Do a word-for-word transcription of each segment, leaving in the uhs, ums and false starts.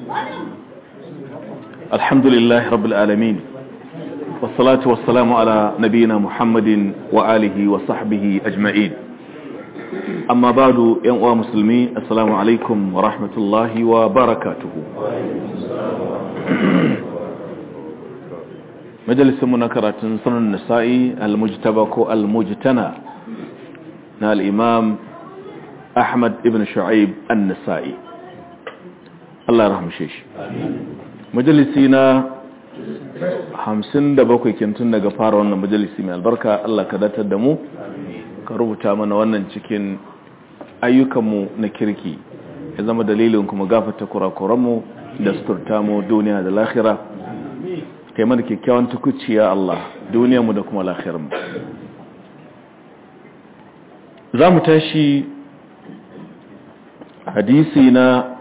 الحمد لله رب العالمين والصلاة والسلام على نبينا محمد وآله وصحبه أجمعين أما بعد يا مسلمين السلام عليكم ورحمة الله وبركاته مجلس مناكرة سنن النسائي المجتبك المجتنى نال الإمام أحمد ابن شعيب النسائي الله يرحمه شيش مجلسينا hamsin da bakwai kintun daga fara wannan majalisi mai albarka Allah ka datar da mu ka rubuta mana wannan cikin ayyukanmu na kirki ya zama dalilin kuma gafarta kurakuranmu da suturta mu duniya da lahira kai mana kyakkyawan tukuciya Allah duniyarmu da kuma lahirarmu za mu tashi hadisi na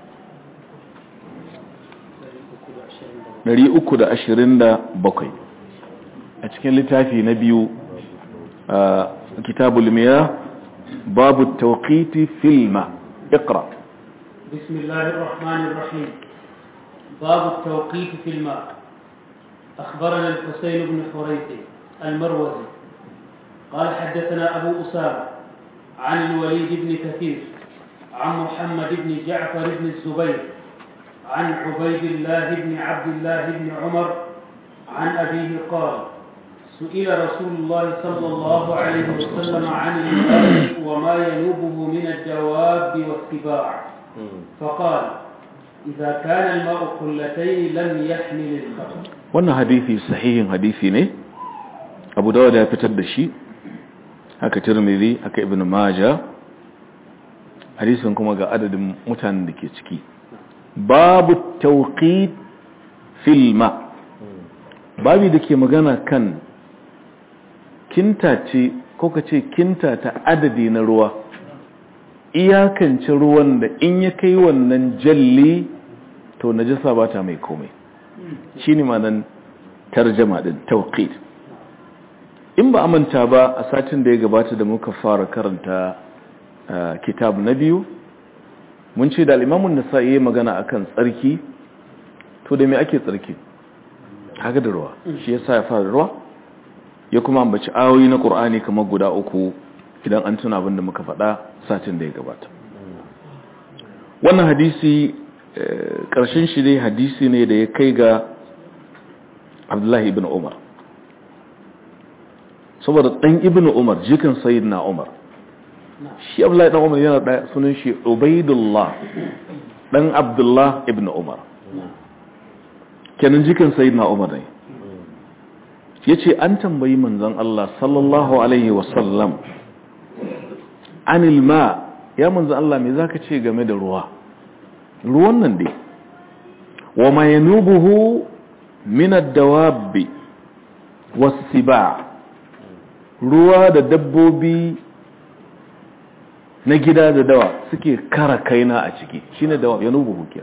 ɗari uku da ashirin da bakwai a cikin littafi na biyu a kitabul miya babu tawqiti filma iqra bismillahir rahmanir rahim babu tawqiti filma akhbarana al-husayn ibn hurayth al-marwazi qala hadathana abu usama عن الوليد بن كثير عن محمد بن جعفر بن الزبير عن عبيد الله بن عبد الله بن عمر عن أبيه قال سئل رسول الله صلى الله عليه وسلم عن الماء وما ينوبه من الدواب والسباع فقال إذا كان الماء قلتين لم يحمل الخبث. wannan hadisi sahihin hadisi ne Abu Dawud ya fitar da shi haka Tirmidhi haka Ibn Majah hadisin kuma ga adadin mutanen da ke ciki babu tawqit fil ma babu da ke magana kan kintace ko kace kintata adadi na ruwa iyakance ruwan da in ya kai wannan jalli to najasa ba ta mai komai shine ma'anar tarjuma din tawqit in ba amanta ba a satin da ya gabata da muka fara karanta kitab na biyu mun ce da al'imamun nasa yi magana akan tsarki to da me ake tsarki haka da ruwa shi yasa ya fara ruwa ya kuma ambaci ayoyi na ƙur'ani kamar guda uku idan an tuna abin da muka faɗa satin da ya gabata wannan hadisi ƙarshen shi ne hadisi ne da ya kai ga abdullahi ibn umar saboda ɗan ibn umar jikin sayyidina umar shi Abdullahi dan Umar yana da sunan shi Ubaidullah dan Abdullah ibn Umar kenan jikin sayyidina Umar ne yace an tambayi manzon Allah sallallahu alaihi wasallam anil ma ya manzon Allah me zaka ce game da ruwa ruwan nan dai wa ma yanubuhu min ad-dawab was-siba ruwa da dabbobi na gida da dawa suke kara kaina a ciki shine dawa ya nubu hukin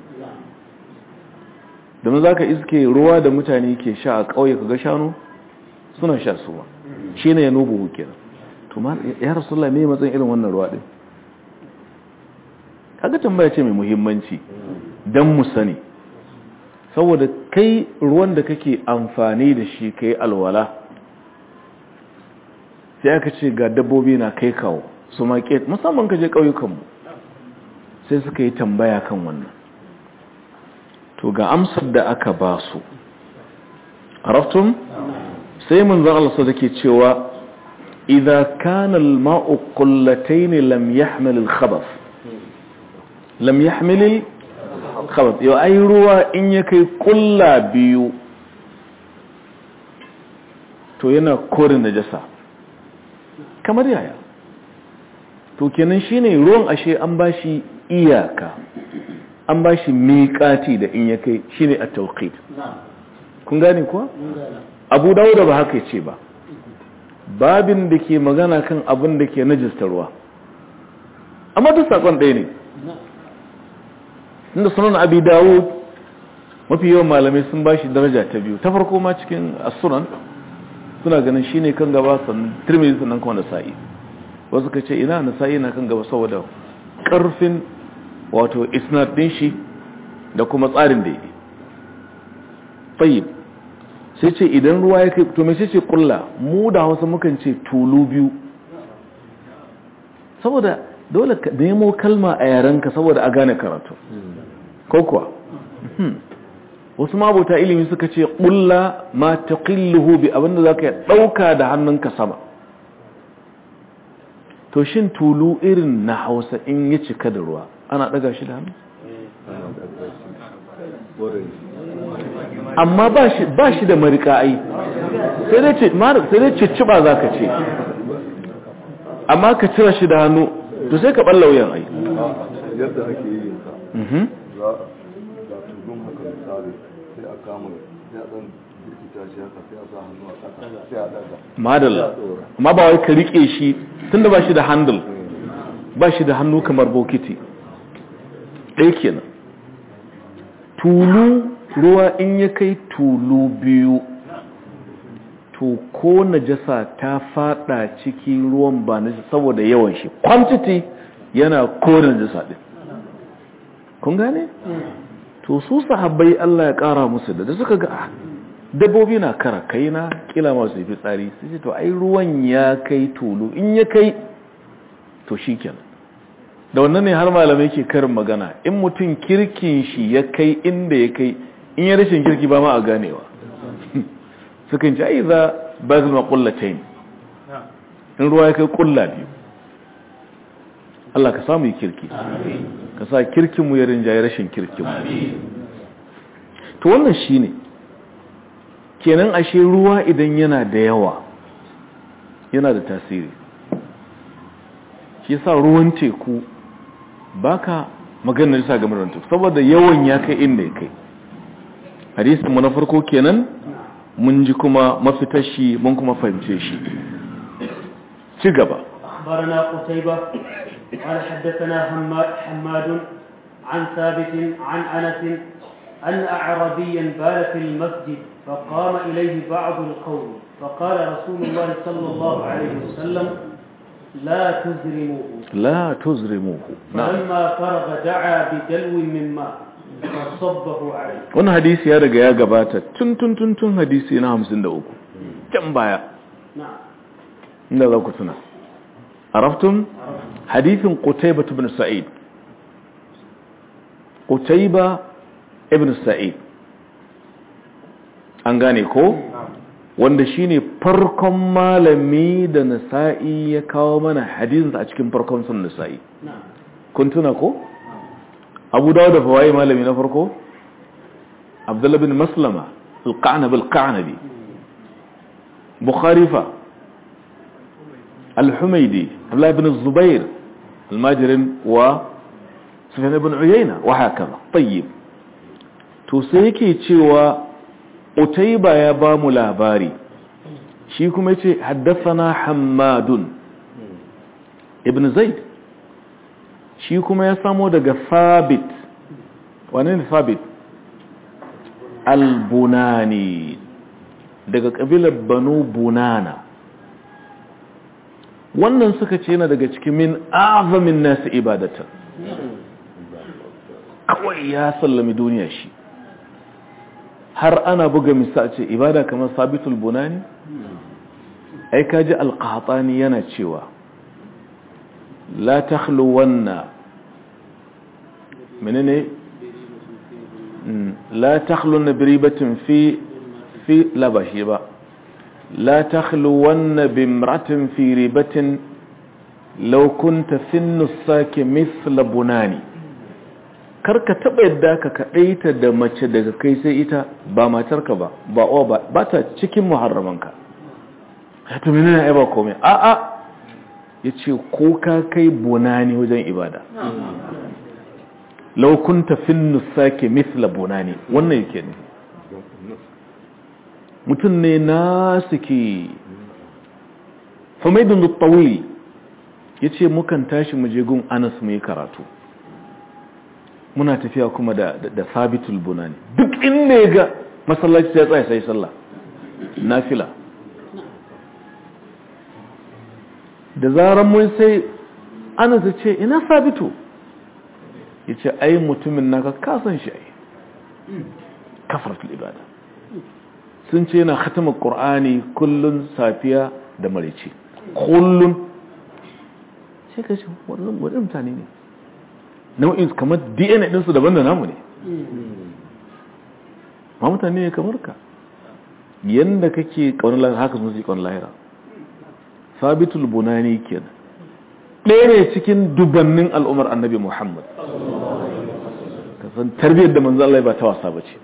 domin zaka iske ruwa da mutane ke sha a kauye kaga shanu suna sha suwa shine ya nubu hukin to ma ya rasulullahi me matsayin irin wannan ruwa din kaga tambaya ce mai muhimmanci dan mu sani saboda kai ruwan da kake amfani da shi kai alwala sai aka ce ga dabbobi na kai kawo su maƙet musamman kaje ƙauyukanmu sai suka yi tambaya kan wannan to ga amsar da aka ba su araftum sai manzon Allah sai yake cewa idza kana al-ma'u qullatayn lam yahmil al-khabath lam yahmil al-khabath yau ai ruwa in ya kai kulla biyu to yana korin najasa kamar yaya to kenan shine ruwan ashe an bashi iyaka an bashi miƙati da in ya kai shine at-tawqit kun gane kuwa Abu Dawud ba haka yace ba babin da ke magana kan abin da ke najista ruwa amma duk sakon ɗaya ne inda sunan Abi Dawud mafi yawan malamai sun bashi daraja ta biyu ta farko ma cikin as-sunan suna ganin shine kan gaba sannan Tirmidhi sannan kuma Nasa'i wasu ka ce ina Nasa'i na kan gaba saboda karfin wato isnad din shi da kuma tsarin da yake tayyib sai ce idan ruwa ya kai to me ce kulla mu da Hausa mukan ce tulu biyu saboda dole ka nemo kalma a yarenka saboda a gane karatu ko kuwa wasu mabuta ilimi suka ce kulla ma taqilluhu bi abinda zaka dauka da hannunka sama to shin tulu irin na Hausa in ya cika da ruwa ana daga shi da hannu amma ba shi ba shi da marika ai sai dai ce sai dai cicciba zaka ce amma ka cira shi da hannu to sai ka balla wuyan ai yadda ake yin sa mhm za za tudun haka misali sai a kama sai a dan birkita shi haka sai a sa hannu a kasa sai a daga madalla amma ba wai ka rike shi tunda ba shi da handle ba shi da hannu kamar bokiti ɗaya kenan tulu ruwa in ya kai tulu biyu to ko najasa ta fada cikin ruwan ba na saboda yawan shi quantity yana kore najasa din kun gane to su sahabbai Allah ya kara musu da suka ga dabbobi na kara kaina kila masu fi tsari sai to ai ruwan ya kai tulu in ya kai to shikenan da wannan ne har malamai ke karin magana in mutum kirkin shi ya kai inda ya kai in ya rashin kirki ba ma a ganewa sukan ci ai za ba zama kullatain in ruwa ya kai kulla biyu Allah ka samu yi kirki ka sa kirkinmu ya rinjaye rashin kirkinmu to wannan shi ne kenan ashe ruwa idan yana da yawa yana da tasiri shi sa ruwan teku baka maganar sa game da teku saboda yawan ya kai inda ya kai hadisin mu na farko kenan mun ji kuma mafitar shi mun kuma fahimce shi ci gaba أخبرنا قتيبة قال حدثنا حماد عن ثابت عن أنس أن أعرابيا بال في المسجد فقام إليه بعض القوم فقال رسول الله صلى الله عليه وسلم لا تزرموه لا تزرموه فلما فرغ دعا بدلو من ماء فصبه عليه. wannan hadisi ya riga ya gabata tun tun tun tun hadisi na hamsin da uku can baya نعم inda za ku tuna عرفتم حديث قتيبة بن سعيد قتيبة ابن سعيد an gane ko wanda shine farkon malami da Nasa'i ya kawo mana hadisin a cikin farkon sunan Nasa'i kun tuna ko Abu Dawud da fawaye malami na farko Abdullah bin Maslama al-Qanabi al-Qanabi Bukhari fa الحميدي عبد الله بن الزبير الماجرن وسفيان بن عيينة وهكذا طيب to sai yake cewa Utayba ya ba mu labari shi kuma yace haddathana Hammadun ibn Zaid shi kuma ya samo daga Thabit wane ne Thabit al-Bunani daga kabilar Banu Bunana wannan suka ce yana daga cikin min azamin nasu ibadatan kawai ya sallami duniya shi har ana buga misal ce ibada kamar sabitul bunani ai kaji alqahtani yana cewa la takhluwanna menene la takhlunna biribatin fi fi labashi ba لا تخلون بامرأة في ريبة لو كنت في النساك مثل بناني karka taba yadda ka kadaita da mace daga kai sai ita ba matarka ba ba o ba ba ta cikin muharramanka to menene ai ba komai a a yace ko ka kai bunani wajen ibada law kunta fi nusaki mithla bunani wannan yake ne mutum ne nasiki Humaydun al-Tawili yace mukan tashi mu je gun Anas mu yi karatu muna tafiya kuma da da Sabitul Bunani duk inda ya ga masallaci ya tsaya sai sallah nafila da zaran mun sai Anas ya ce ina Sabitu yace ai mutumin naka ka san shi ai kafaratul ibada sun ce yana khatama qur'ani kullun safiya da marici kullun sai ka ce wannan wani mutane ne nau'in kamar D N A ɗinsu daban da namu ne ma mutane ne kamar ka yanda kake kaunar lahira haka sun su kaunar lahira sabitul bunani kenan ɗaya ne cikin dubannin al'umar annabi Muhammad ka san tarbiyyar da manzo Allah ba ta wasa bace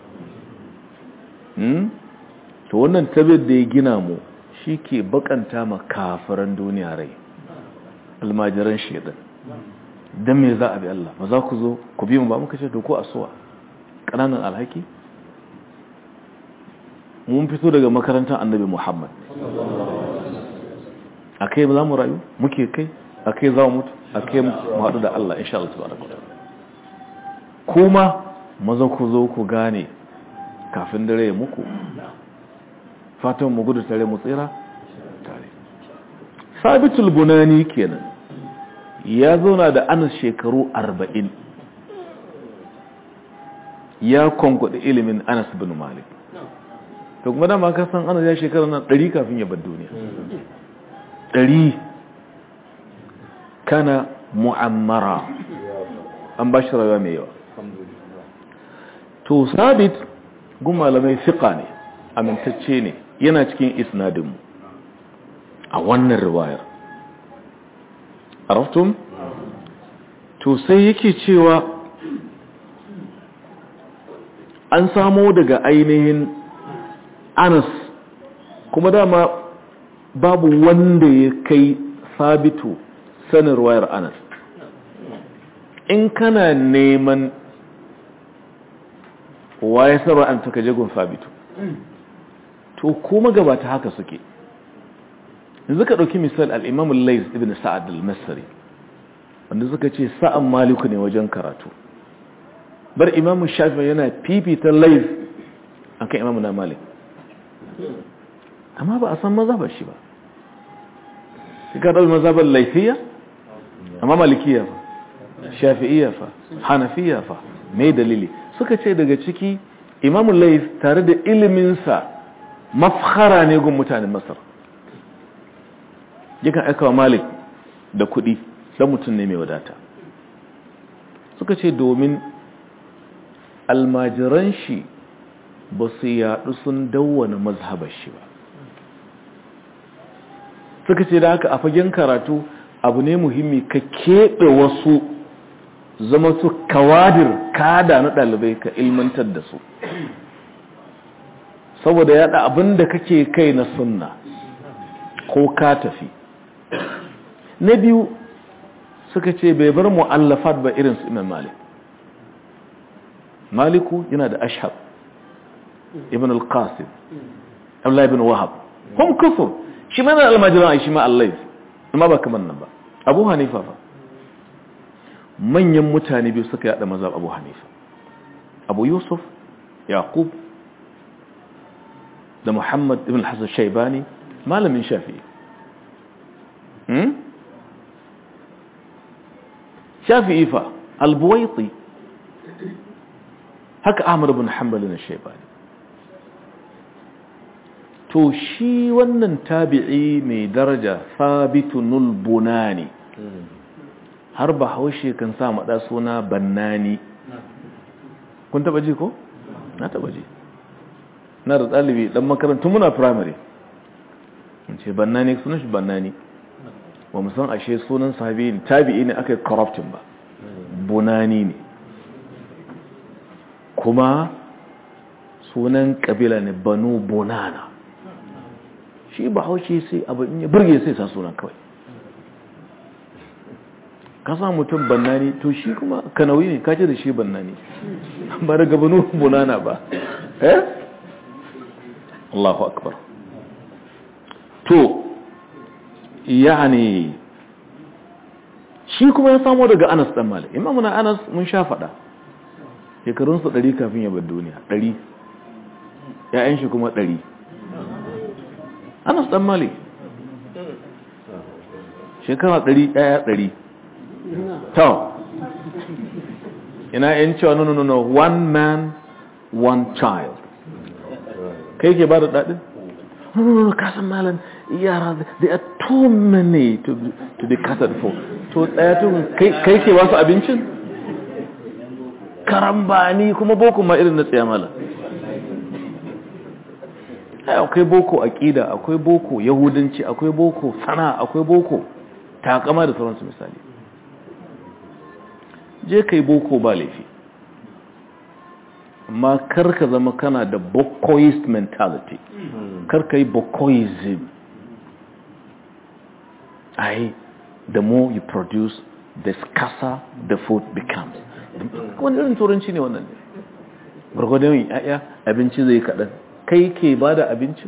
to wannan tarbiyyar da ya gina mu shi ke bakanta ma kafiran duniya rai almajiran shedan dan me za a bi Allah ba za ku zo ku bi mu ba muka ce to ko asuwa kananan alhaki mun fito daga makarantar annabi Muhammad akai za mu rayu muke kai akai za mu mutu akai mu haɗu da Allah insha Allah tabaraka kuma maza ku zo ku gane kafin dare ya muku fatan mu gudu tare mu tsira tare sabitul bunani kenan ya zauna da Anas shekaru arba'in ya konkwada ilimin Anas bin Malik to kuma da ma ka san Anas ya shekara nan ɗari kafin ya bar duniya ɗari kana mu'ammara an ba shi rayuwa mai yawa to sabit gun malamai fiqa ne amintacce ne yana cikin isnadinmu a wannan riwayar araftum to sai yake cewa an samo daga ainihin Anas kuma dama babu wanda ya kai sabitu sanin riwayar Anas in kana neman waye sarwa an taka jagon sabitu to kuma gabata haka suke yanzu ka dauki misal al-Imam al-Layth ibn Sa'ad al-Masri wanda suka ce sa'an Maliku ne wajen karatu bar Imam Shafi'i yana fifita Layth akan Imam na Malik amma ba a san mazhabar shi ba ka dauki mazhabar Laythiyya amma Malikiyya fa Shafi'iyya fa Hanafiyya fa me dalili suka ce daga ciki Imam al-Layth tare da iliminsa mafkhara ne gun mutanen Masar yakan aika wa Malik da kuɗi dan mutum ne mai wadata suka ce domin almajiran shi ba su yaɗu sun dawwana mazhabar shi ba suka ce da haka a fagen karatu abu ne muhimmi ka keɓe wasu zama su kawadir kada na ɗalibai ka ilmantar da su saboda yaɗa abin da kake kai na sunna ko ka tafi na biyu suka ce bai bar mu'allafat ba irin su Imam Malik Maliku yana da Ashhab ibn al-Qasim Abdullah ibn Wahab hum kufur shi mana almajiran shi ma Allah amma ba kaman nan ba Abu Hanifa fa manyan mutane biyu suka yada mazhab Abu Hanifa Abu Yusuf Yaqub da Muhammad ibn Hassan Shaybani malamin Shafi'i hmm Shafi'i fa Al-Buwaiti haka Ahmad ibn Hanbal na Shaybani to shi wannan tabi'i mai daraja Thabitun Bunani har ba haushe kan sa maɗa suna Bannani kun taba ji ko? na taba ji na da ɗalibi ɗan makarantu muna primary in ce Bannani sunan shi Bannani ba mu san ashe sunan sahabi ne tabi'i ne aka yi corrupting ba Bunani ne kuma sunan kabila ne Banu Bunana shi ba haushe sai abu in ya burge sai sa sunan kawai ka sa mutum Bannani to shi kuma Kanawi ne kace da shi Bannani ba daga Banu Bunana ba eh Allahu akbar to yani shi kuma ya samu daga Anas dan Malik Imam na Anas mun sha fada shekarun su ɗari kafin ya bar duniya ɗari ƴaƴan shi kuma ɗari Anas dan Malik shekara ɗari ɗaya ɗari to ina yin cewa no no no one man one child. Kai ke ba da daɗin? No, no, no, kasan malam, yara, there are too many to, to be catered for. To tsaya tun, kai ke ba su abincin? Karambani kuma boko ma irin na tsaya malam. Akwai boko aƙida, akwai boko yahudanci, akwai boko sana, akwai boko takama da sauransu misali. Je kai boko ba laifi. Amma karka zama kana da bokoist mentality. Karka yi bokoism. Ai, the more you produce, the scarcer the food becomes. Wani irin turanci ne wannan ne. Gwargwadon yin ya'ya abinci zai kaɗan. Kai ke ba da abinci?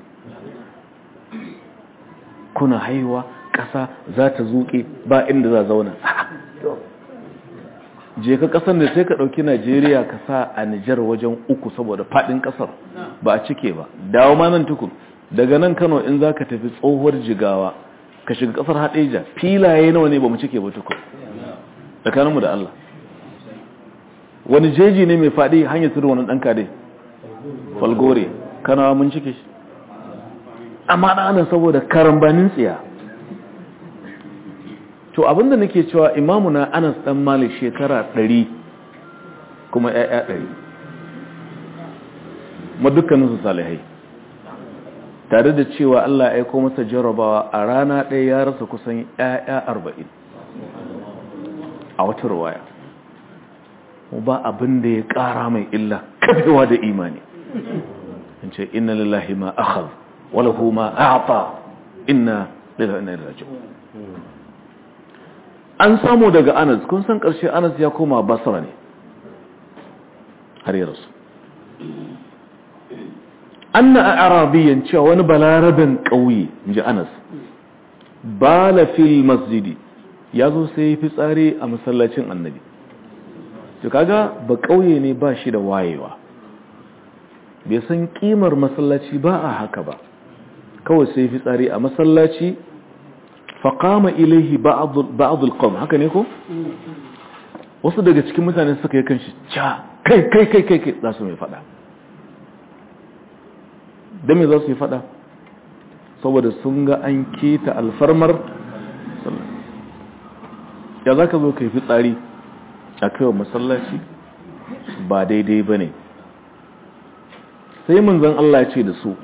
Kuna haihuwa, ƙasa za ta zuƙe ba inda za zauna. Je ka ƙasar da sai ka ɗauki Najeriya ka sa a Nijar wajen uku saboda faɗin ƙasar ba a cike ba. Dawo ma nan tukun. Daga nan Kano in za ka tafi tsohuwar Jigawa ka shiga ƙasar Haɗeja filaye nawa ne ba mu cike ba tukun. Tsakaninmu da Allah. Wani jeji ne mai faɗi hanyar tudu wani ɗan kade? Falgore. Kanawa mun cike shi. Amma ɗanan saboda karambanin tsiya. To abinda nake cewa imamu na Anas dan Malik shekara ɗari kuma ƴaƴa ɗari. Ma dukkanin su salihai. Tare da cewa Allah ya aika masa jarabawa a rana ɗaya ya rasa kusan ƴaƴa arba'in. A wata riwaya. Mu ba abin da ya ƙara mai illa kafewa da imani. In ce inna lillahi ma akhadha wa lahu ma a'ta inna lillahi wa inna ilaihi raji'un. An samu daga Anas, kun san ƙarshe Anas ya koma Basra ne har ya rasu. Anna a'rabiyan cewa wani balarabin ƙauye inji Anas bala fil masjidi ya zo sai fi tsare a masallacin Annabi. To kaga ba ƙauye ne ba shi da wayewa. Bai san kimar masallaci ba a haka ba. Kawai sai fi tsare a masallaci faƙama ilaihi ba'adul qawm haka ne ko wasu daga cikin mutane suka yi kanshi ca kai kai kai kai kai za su mai fada da me za su yi fada saboda sun ga an keta alfarmar ya za ka zo ka yi fitsari a kai wa masallaci ba daidai ba ne sai manzon Allah ya ce da su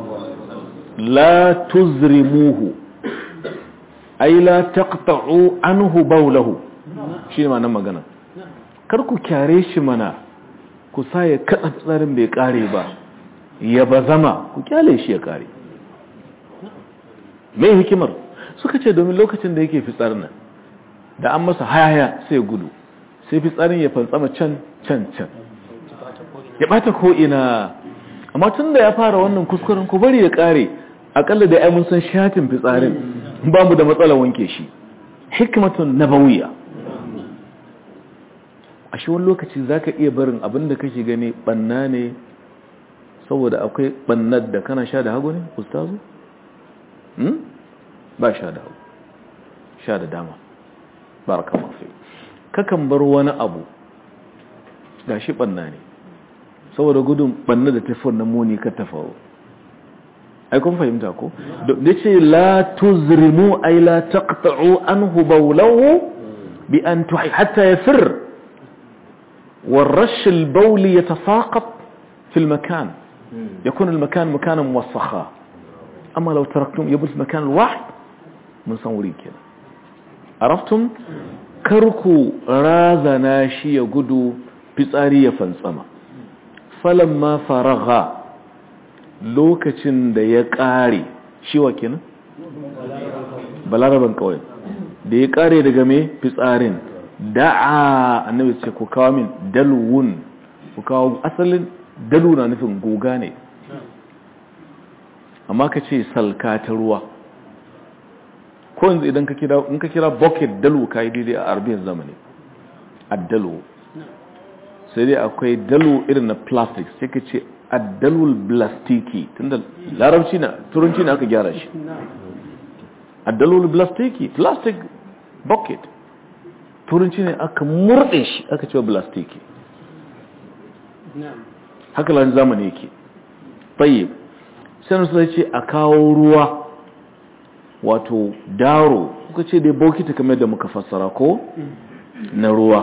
la tuzrimuhu ai la taqta'u anhu bawlahu shi ma nan magana kar ku kyare shi mana ku sa ya kada tsarin bai kare ba ya bazama ku kyale shi ya kare mai hikimar suka ce domin lokacin da yake fitsarin nan da an masa hayaya sai gudu sai fitsarin ya fantsama can can can ya bata ko ina amma tun da ya fara wannan kuskuren ku bari ya kare akalla da ai mun san shatin fitsarin ba mu da matsala wanke shi hikmatun nabawiyya a shi wani lokaci zaka iya barin abin da kake gani banna ne saboda akwai bannar da kana sha da hagu ne ustazu hmm ba sha da hagu sha da dama barakallahu fi kakan bar wani abu gashi banna ne saboda gudun banna da tafi wannan muni ka tafawo ai kun fahimta ko da ce la tuzrimu ay la taqta'u anhu bawlahu bi an tuhi hatta yafir والرش البول يتساقط في المكان يكون المكان مكانا موسخا أما لو تركتم يبل في مكان الواحد منصورين كده عرفتم كركو راز ناشي يقدو بسارية فانسما فلما فرغا lokacin da ya ƙare shiwa kenan balaraban kawai da ya ƙare daga mai fitsarin da'a annabi ce ku kawo min dalwun ku kawo asalin dalu na nufin goga ne amma ka ce salka ta ruwa ko yanzu idan ka kira in ka kira bucket dalu kai daidai a arabiyan zamani addalu sai dai akwai dalu irin na plastic sai ka ce addalul blastiki tunda larabci na turanci na aka gyara shi addalul blastiki plastic bucket turanci ne aka murde shi aka ce blastiki haka lan zamani yake tayyib sai su ce a kawo ruwa wato daro kuka ce dai bokiti kamar da muka fassara ko na ruwa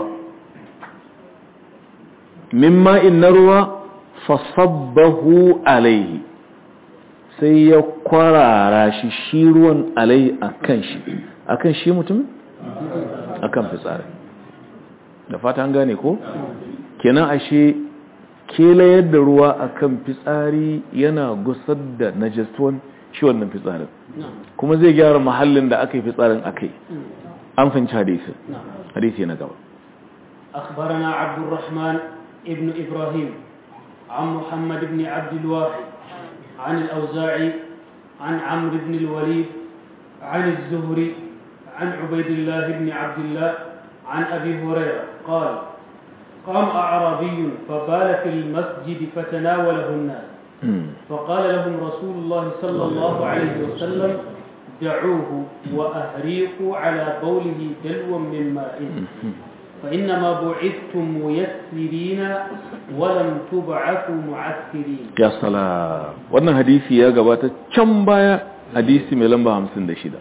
mimma in na ruwa fasabbahu alaihi sai ya kwarara shi shi ruwan alaihi akan shi akan shi mutum akan fitsari da fata an gane ko kenan ashe kelayar da ruwa akan fitsari yana gusar da najasuwan shi wannan fitsarin kuma zai gyara mahallin da aka yi fitsarin akai an fahimci hadisi hadisi na gaba أخبرنا عبد الرحمن ابن إبراهيم عن محمد بن عبد الواحد عن الأوزاعي عن عمرو بن الوليد عن الزهري عن عبيد الله بن عبد الله عن أبي هريرة قال قام أعرابي فبال في المسجد فتناوله الناس فقال لهم رسول الله صلى الله عليه وسلم دعوه وأهريقوا على بوله دلوا من ماء فإنما بعثتم ميسرين ولم تبعثوا معسرين. يا سلام. wannan hadisi ya gabata can baya hadisi mai lamba hamsin da shida.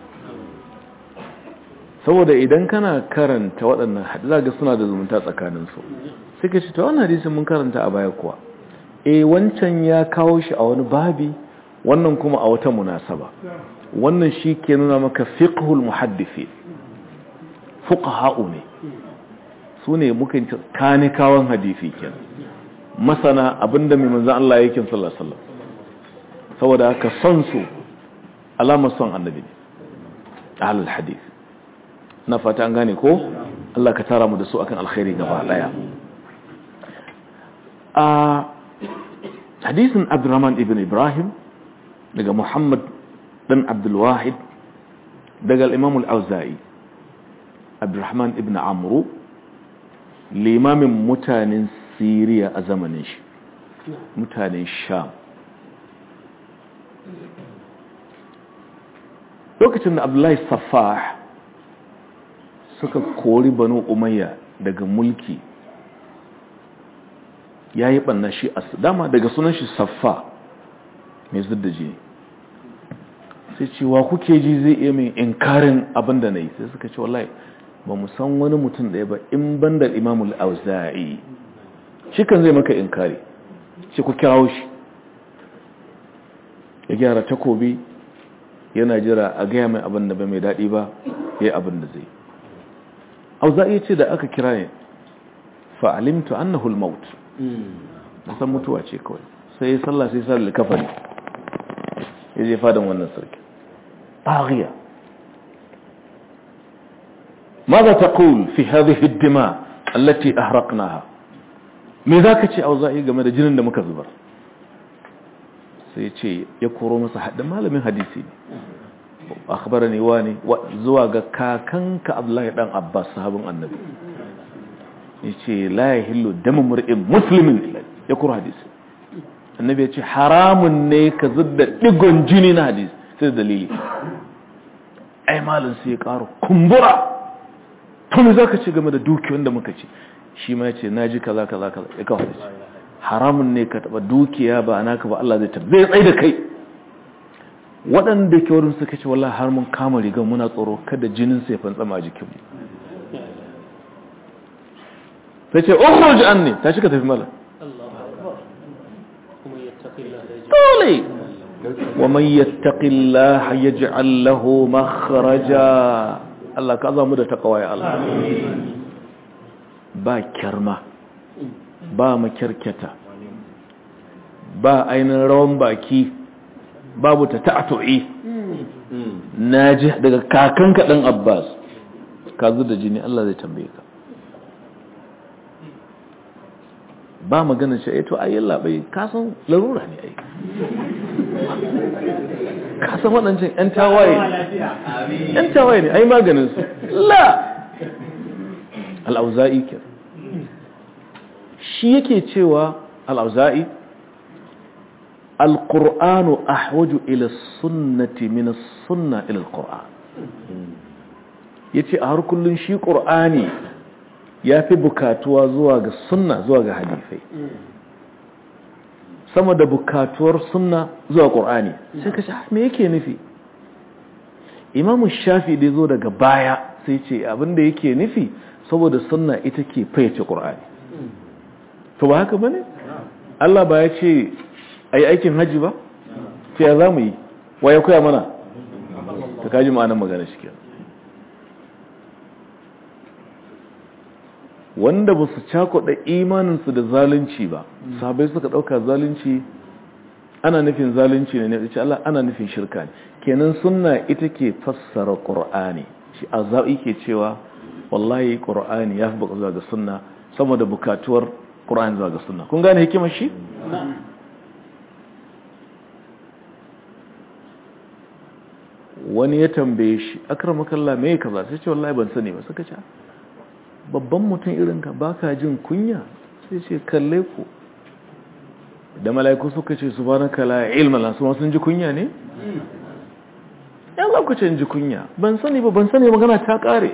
saboda idan kana karanta waɗannan hadisi ga suna da zumunta tsakanin su sai ka ce to wannan hadisi mun karanta a baya kuwa eh wancan ya kawo shi a wani babi wannan kuma a wata munasaba wannan shi ke nuna maka fiqhul muhaddisi fuqaha'u ne su ne muka kanikawan hadisi kenan masana abinda mai manzon Allah yake sallallahu alaihi wasallam saboda haka son su alamar son annabi ne ahlul hadith na fata an gane ko Allah ka tara mu da su akan alkhairi gaba daya a hadisin Abdurrahman ibn Ibrahim daga Muhammad dan Abdul Wahid daga al-Imam al-Auza'i Abdurrahman ibn Amru limamin mutanen Siriya a zamanin shi mutanen Sham lokacin da Abdullahi Saffah suka kori Banu Umayya daga mulki yayi banna shi a dama daga sunan shi Saffa mai zudda jini sai ce wa kuke ji zai iya min inkarin abin da nayi sai suka ce wallahi ba mu san wani mutum ɗaya ba in bandar Imamul Auza'i shi kan zai maka inkari shi ku kirawo shi ya gyara takobi yana jira a gaya mai abin da ba mai daɗi ba ya yi abin da zai Auza'i ce da aka kira ne fa'alimtu annahu al-maut na san mutuwa ce kawai sai ya sallah sai sallah kafari ya je fadan wannan sarki baghiya ماذا تقول في هذه الدماء التي أهرقناها me zaka ce Auza'i game da jinin da muka zubar sai ce ya koro masa hadda malamin hadisi ne akhbarani wani zuwa ga kakanka Abdullahi dan Abbas sahabin annabi yace la yahillu damu mar'in muslimin ya koro hadisi annabi ya ce haramun ne ka zudda digon jini na hadisi sai dalili ai malin sai ya karo kumbura to me zaka ce game da dukiyar da muka ce shi ma yace naji kaza kaza kaza ya kawo ce haramun ne ka taba dukiya ba naka ba Allah zai tabbe zai tsaye da kai waɗanda ke wurin suka ce wallahi har mun kama rigar muna tsoro kada jinin sai fantsama a jikin mu sai ce ukhruj anni ta shi ka tafi mala dole wa man yattaqillaha yaj'al lahu makhraja Allah ka zamu da takawa ya Allah ba kyarma ba makyarketa ba ainihin rawan baki babu ta ta'atu'i naji daga kakanka dan Abbas ka zu da jini Allah zai tambaye ka ba magana ce to ai yalla bai ka san larura ne ai ka san wadancan yan tawaye yan tawaye ne ai maganin su la al-Auza'i ke shi yake cewa al-Auza'i al-Qur'anu ahwaju ila sunnati min as-sunnah ila al-Qur'an yace a har kullun shi Qur'ani yafi bukatuwa zuwa ga sunna zuwa ga hadisi sama da bukatuwar sunna zuwa qur'ani sai ka ce me yake nufi imamu shafi da zo daga baya sai ce abinda yake nufi saboda sunna ita ke fayyace qur'ani to ba haka bane Allah ba ya ce ai aikin haji ba sai ya zamu yi waye koya mana ta kaji ma'anar magana shi kenan wanda ba su cakuɗa imaninsu da zalunci ba sahabbai suka ɗauka zalunci ana nufin zalunci ne ne ce Allah ana nufin shirka ne kenan sunna ita ke fassara qur'ani shi azai ke cewa wallahi qur'ani ya fi baka zuwa ga sunna sama da bukatuwar qur'ani zuwa ga sunna kun gane hikimar shi wani ya tambaye shi akramakallah me kaza sai ce wallahi ban sani ba suka ce babban mutum irin ka baka jin kunya sai ce kalle ku da mala'iku suka ce subhanaka la ilma lana sun ji kunya ne yan za ku ce ji kunya ban sani ba ban sani magana ta kare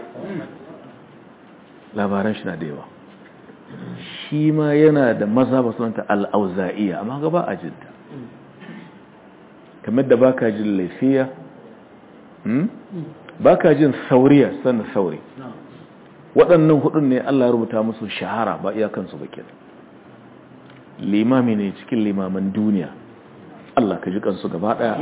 labaran shi na da yawa shi ma yana da maza ba sunanta al-auza'iyya amma ga ba a jinta kamar da baka jin laifiya baka jin sauriya sannan sauri waɗannan hudun ne Allah ya rubuta musu shahara ba iyakansu ba kenan limami ne cikin limaman duniya Allah ka ji kansu gaba daya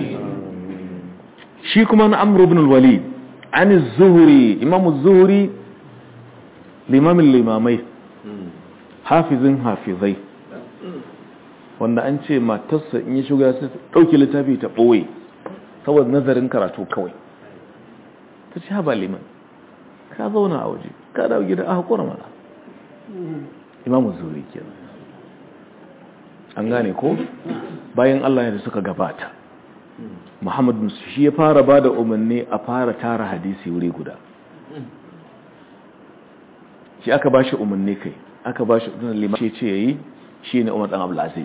shi kuma na Amr ibn al-Walid an az-Zuhri Imam az-Zuhri limamin limamai hafizin hafizai wanda an ce matarsa in ya shiga sai dauki littafi ta boye saboda nazarin karatu kawai ta ce ha ba liman ka zauna a waje ka dawo gida a hakura mana imamu zuri kenan an gane ko bayan Allah ne da suka gabata Muhammad bin shi ya fara bada umarni a fara tara hadisi wuri guda shi aka bashi umarni kai aka bashi umarni liman ce ce yayi shine Umar dan Abdul Aziz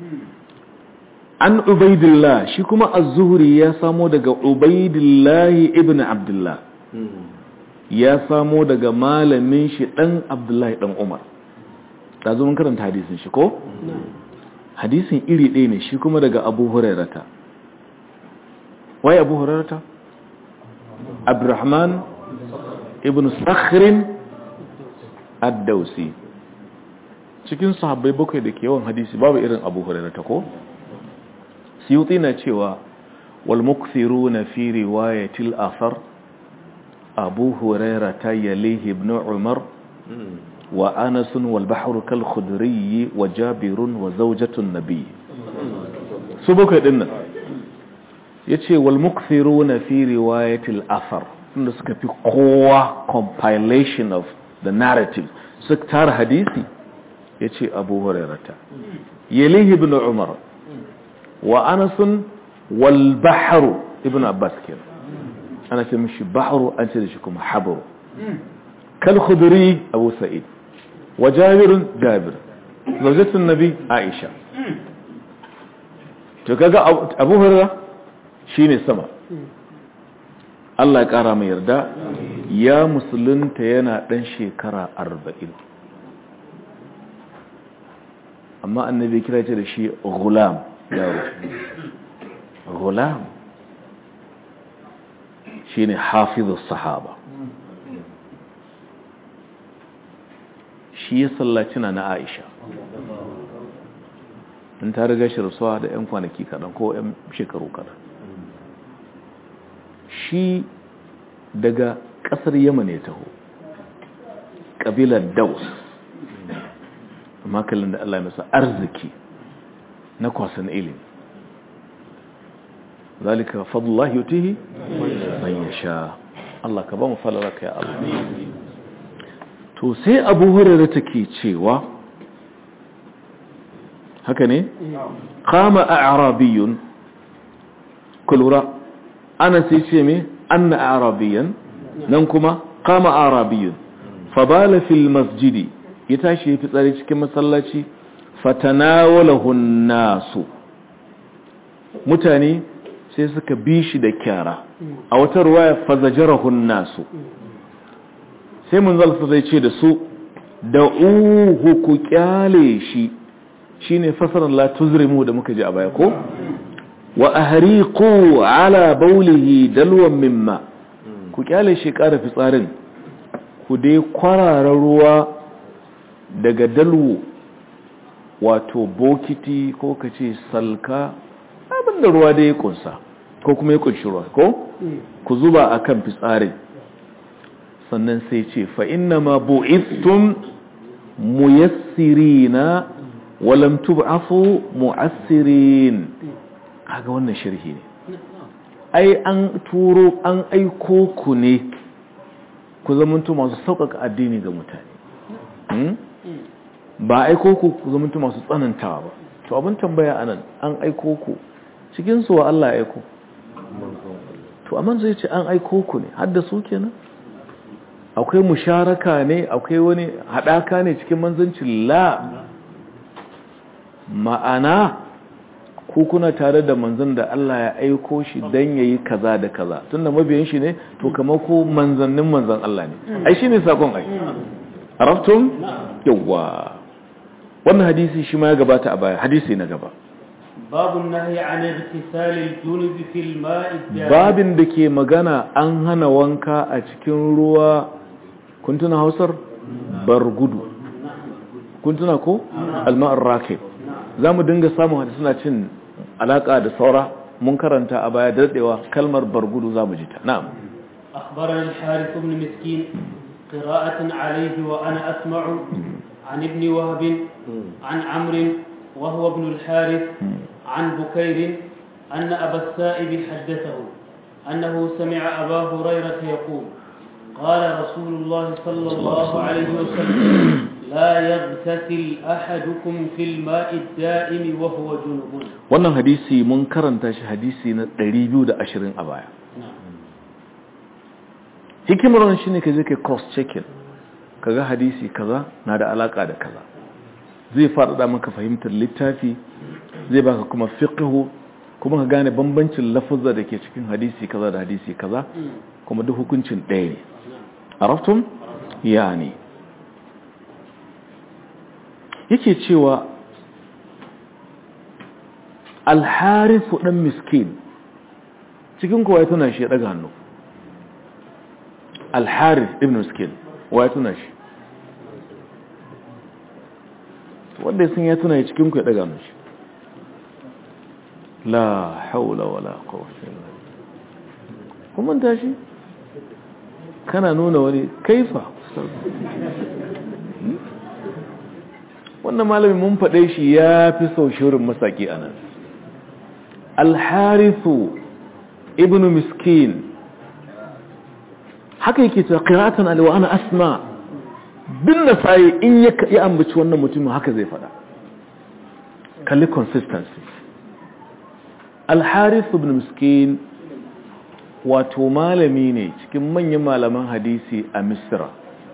an Ubaidillah shi kuma az-Zuhri ya samo daga Ubaidillah ibn Abdullah ya samo daga malamin shi dan Abdullahi dan Umar da zo mun karanta hadisin shi ko hadisin iri ɗaya ne shi kuma daga Abu Hurairata wai Abu Hurairata Abdurrahman ibn Sakhr ad-Dawsi cikin sahabbai bakwai da ke yawan hadisi babu irin Abu Hurairata ko Suyuti na cewa wal mukthiruna fi riwayatil athar أبو هريرة يليه ابن عمر وأنس والبحر كالخدري وجابر وزوجة النبي سبوك إدنا يتشي والمكثرون في رواية الأثر نسك في قوة compilation of the narrative سكتار حديثي يتشي أبو هريرة يليه ابن عمر وأنس والبحر ابن عباس كده أنا تمشي بحر أنت تشكم حبر كالخدري أبو سعيد وجابر جابر زوجة النبي عائشة تكاكا أبو هريرة شيني السماء الله يكرم يرضى يا مسلم تينا دان شekara arba'in amma annabi kira ce da shi gulam yaro gulam shine hafizus sahaba shi ya sallaci na Aisha in ta riga shi rasuwa da yan kwanaki kadan ko yan shekaru kadan shi daga kasar Yaman ya taho kabilar Daus amma kallon da Allah ya masa arziki na kwasan ilimi ذلك فضل الله يؤتيه من يشاء الله كبا مفللك يا الله to sai Abu Hurairah take cewa haka ne qama a'rabiyyun kulura ana sai ce me anna a'rabiyyan nan kuma qama a'rabiyyun fabala fil masjidi ya tashi ya fitsari cikin masallaci fatanawalahu an-nasu mutane sai suka bi shi da kyara a wata ruwaya fazajarahun nasu sai mun zalsa zai ce da su da uhu ku kyale shi shine fasaran la tuzrimu da muka ji a baya ko wa ahriqu ala bawlihi dalwan mimma ku kyale shi ƙara fitsarin ku dai kwarara ruwa daga dalwo wato bokiti ko kace salka abinda ruwa da ya kunsa ko kuma ya kunshi ruwa ko ku zuba akan fitsarin sannan sai ce fa inna ma bu'ithtum muyassirina wa lam tub'afu mu'assirin kaga wannan sharhi ne ai an turo an aiko ku ne ku zamanto masu sauƙaƙa addini ga mutane ba aiko ku ku zamanto masu tsanantawa ba to abin tambaya anan an aiko ku cikin su wa Allah ya aiko to amma zai ce an aiko ku ne har da su kenan akwai musharaka ne akwai wani hadaka ne cikin manzancin la ma'ana ku kuna tare da manzon da Allah ya aiko shi dan yayi kaza da kaza tunda mabiyan shi ne to kamar ko manzannin manzon Allah ne ai shine sakon ai araftum yawa wannan hadisi shi ma ya gabata a baya hadisi na gaba babun nahyi an igtisal al-junub fi al-ma'i babin da ke magana an hana wanka a cikin ruwa kun tuna Hausar bargudu kun tuna ko al-ma'ar rakib zamu dinga samun hadisi suna cin alaka da saura mun karanta a baya dadewa kalmar bargudu zamu ji ta na'am akhbarana al-harith ibn miskin qira'atan alayhi wa ana asma'u an ibn wahb an amr wa huwa ibn al-harith an bukayr anna aba as-sa'ib haddathahu annahu sami'a aba hurayrah yaqul qala rasulullah sallallahu alayhi wa sallam لا يغتسل أحدكم في الماء الدائم وهو جنوب wannan hadisi mun karanta shi hadisi na ɗari biyu da ashirin a baya hikimar wannan shine kaje kai cross checking kaga hadisi kaza na da alaka da kaza zai faɗaɗa maka fahimtar littafi zai baka kuma fiqhu kuma ka gane bambancin lafazza da ke cikin hadisi kaza da hadisi kaza kuma duk hukuncin ɗaya ne araftum yani yake cewa alharifu dan miskin cikin kowa ya tuna shi ya daga hannu alharif ibn miskin wa ya tuna shi wanda ya sun ya tuna shi cikin ku ya daga hannu shi la haula wala quwwata illa billah kuma tashi kana nuna wani kaifa wannan malamin mun faɗe shi ya fi sau shirin masaki a nan alharifu ibn miskin haka yake cewa qira'atan alwa ana asma bin nasai in ya ambaci wannan mutumin haka zai faɗa kalli consistency alharifu ibn miskin wato malami ne cikin manyan malaman hadisi a misra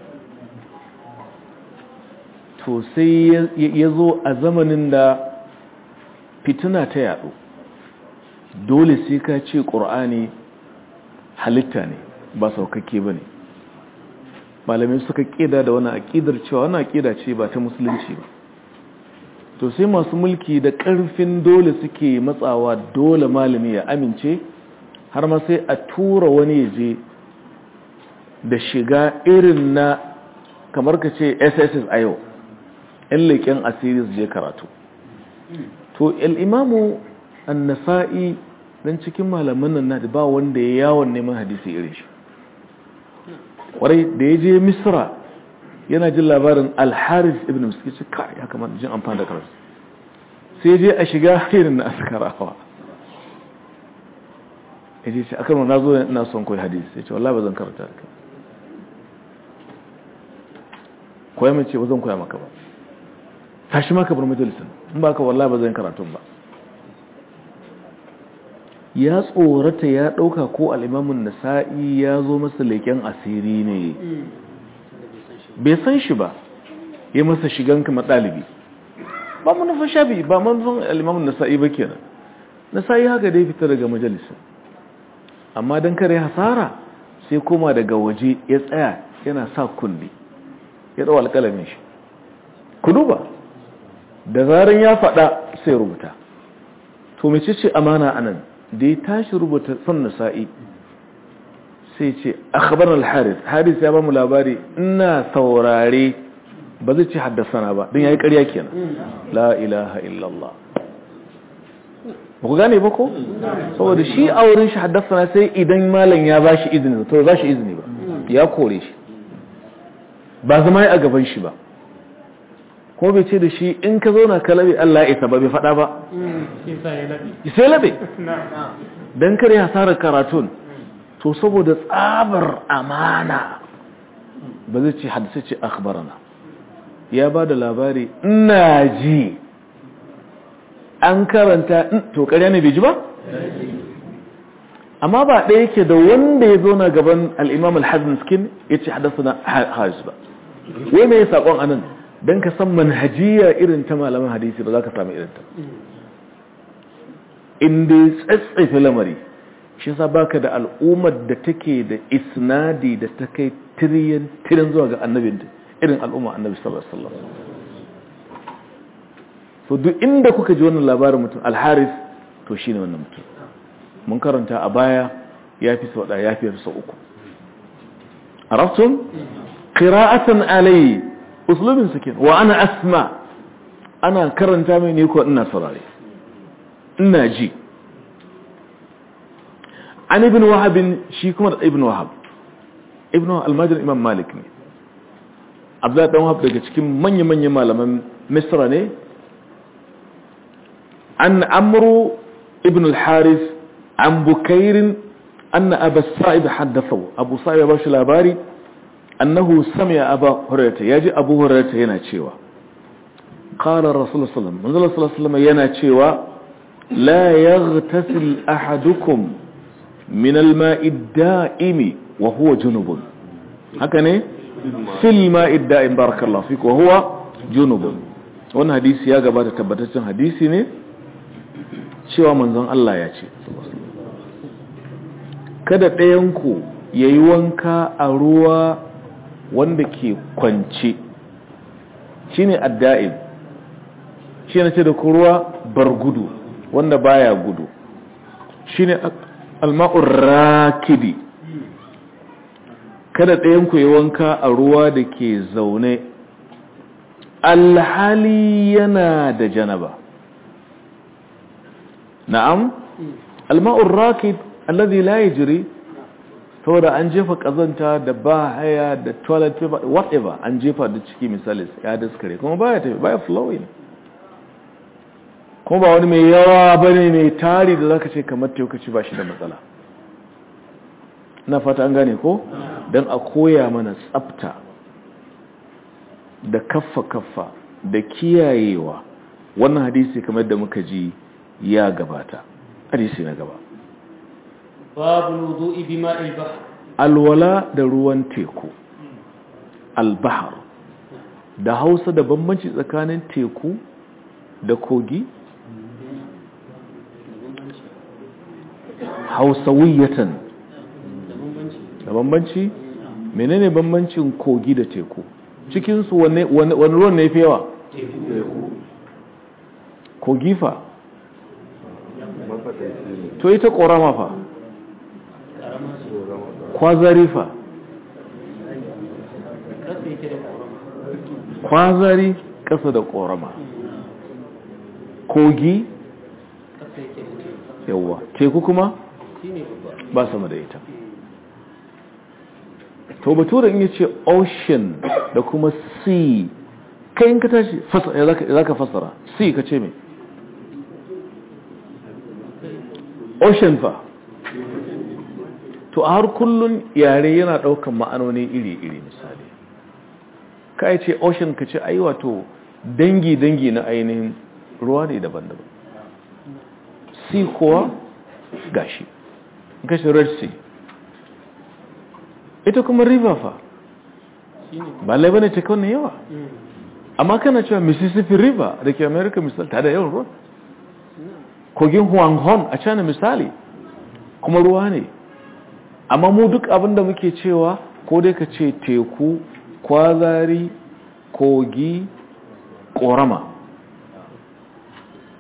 to sai ya zo a zamanin da fitina ta yaɗo dole sai ka ce ƙur'ani halitta ne ba saukakke ba ne malamai suka ƙida da wani aƙidar cewa wani aƙida ce ba ta musulunci ba to sai masu mulki da ƙarfin dole suke matsawa dole malami ya amince har ma sai a tura wani ya je da shiga irin na kamar ka ce S S S a yau ‘yan leƙen asiri su je karatu to al'imamu annasa'i don cikin malaman nan na da ba wanda ya yawon neman hadisi irin shi ƙwarai da ya je misra yana jin labarin alharis ibn musulki ce ka ya kamata jin amfani da karatu sai je a shiga irin na askarawa ya je ce akan na zo ina son koyi hadisi ya ce wallah ba zan karanta da kai koya mai ce ba zan koya maka ba tashi maka bar majalisin in ba ka wallahi ba zan karatun ba ya tsorata ya dauka ko al-imamun nasa'i ya zo masa leken asiri ne bai san shi ba ya masa shigan kamar dalibi ba mun fa shabi ba manzon al-imamun nasa'i ba kenan nasa'i haka dai fita daga majalisin amma dan kare hasara sai koma daga waje ya tsaya yana sa kulli ya dau alƙalamin shi ku duba da zaran ya faɗa sai rubuta. To mece ce amana anan da ya tashi rubuta son nasa'i sai ce akhbarana al-haris haris ya ba mu labari ina saurare ba zai ce haddasana ba don yayi ƙarya kenan la ilaha illallah ba ku gane ba ko saboda shi a wurin shi haddasana sai idan malam ya bashi izini to ba shi izini ba ya kore shi ba zama a gaban shi ba ko bai ce da shi in ka zauna ka labe Allah ya isa ba bai faɗa ba sai labe don kare hasarar karatun to saboda tsabar amana ba zai ce hadisa ce akhbarana ya ba da labari ina ji an karanta to ƙarya ne bai ji ba amma ba ɗaya yake da wanda ya zo na gaban al'imam al-hazin skin ya ce hadasa na haris ba wai mai saƙon anan don ka san manhajiya irin ta malaman hadisi ba za ka sami irin ta inda ya tsatsafe lamari shi sa baka da al'ummar da take da isnadi da ta kai tiriyan tirin zuwa ga annabin irin al'umma annabi sallallahu alaihi wasallam so duk inda kuka ji wannan labarin mutum al-haris to shine wannan mutum mun karanta a baya ya fi sau ɗaya ya fi sau uku arabtum qira'atan alai uslubin sakin wa ana asma ana karanta mai ne ko ina saurare ina ji an ibn wahab shi kuma da ibn wahab ibn wahab almajir imam malik ne abdullah dan wahab daga cikin manyan manyan malaman misra ne an amru ibn al-haris an bukair anna abu sa'id haddathahu abu sa'id ya bashi labari annahu sami'a aba hurairah yaji abu hurairah yana cewa qala rasulullah sallallahu alaihi wasallam yana cewa la yaghtasil ahadukum min al-ma'i ad-da'imi wa huwa junubun haka ne fil ma'i ad-da'im barakallahu fik wa huwa junubun wannan hadisi ya gabata tabbataccen hadisi ne cewa manzon Allah ya ce kada ɗayan ku yayi wanka a ruwa wanda ke kwance shine ad-da'im shine ce da ruwa bargudu wanda baya gudu shine alma'ur rakidi kada ɗayan ku yi wanka a ruwa da ke zaune alhali yana da janaba na'am alma'ur rakid alladhi la yajri saboda an jefa kazanta da ba haya da toilet paper whatever an jefa da ciki misali ya daskare kuma baya tafi baya flowing kuma ba wani mai yawa bane mai tari da zaka ce kamar teku ci ba shi da matsala na fata an gane ko dan a koya mana tsafta da kaffa kaffa da kiyayewa wannan hadisi kamar da muka ji ya gabata hadisi na gaba babu wudu'i bima'il bahr alwala da ruwan teku albahar da Hausa da bambanci tsakanin teku da kogi hausawiyatan da bambanci menene bambancin kogi da teku cikinsu wani ruwan ne fi yawa kogi fa to ita ƙorama fa kwazari fa kwazari ƙasa da ƙorama kogi yawa teku kuma ba sama da ita to bature in yace ocean da kuma sea kai in ka tashi ya zaka fasara sea ka ce me ocean fa to a har kullun yare yana daukan ma'anoni iri-iri misali kai ce ocean ka ce ai wato dangi-dangi na ainihin ruwa ne daban-daban sea kuwa gashi gashi red sea ita kuma river fa ba lai bane ce kawai yawa amma kana cewa Mississippi river da ke America misali ta da yawan ruwa kogin Huanghon a China misali kuma ruwa ne amma mu duk abinda muke cewa ko dai ka ce teku kwazari kogi korama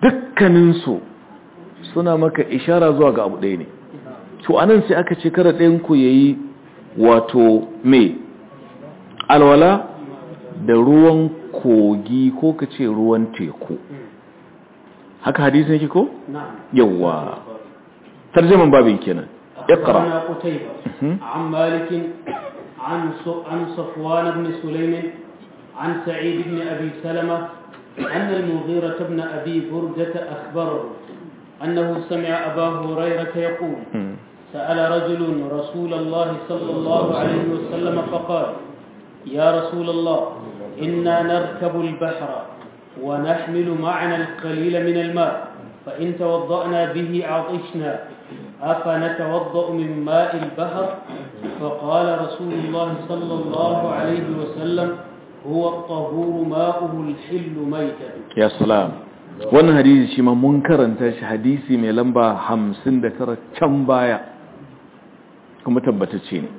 dukkaninsu suna maka ishara zuwa ga abu ɗaya ne. To anan sai aka ce kada ɗayanku ya yi wato mai alwala da ruwan kogi ko ka ce ruwan teku. Haka hadisin yake ko? Yawwa. Tarjaman babin kenan. اقرأ. أخبرنا قتيبة عن مالك عن عن صفوان بن سليم عن سعيد بن أبي سلمة أن المغيرة بن أبي بردة أخبره أنه سمع أبا هريرة يقول سأل رجل رسول الله صلى الله عليه وسلم فقال يا رسول الله إنا نركب البحر ونحمل معنا القليل من الماء فإن توضأنا به عطشنا أفنتوضأ من ماء البحر فقال رسول الله صلى الله عليه وسلم هو الطهور ماؤه الحل ميتا. يا سلام. wannan hadisi shi ma mun karanta shi hadisi mai lamba hamsin da tara can baya kuma tabbatacce ne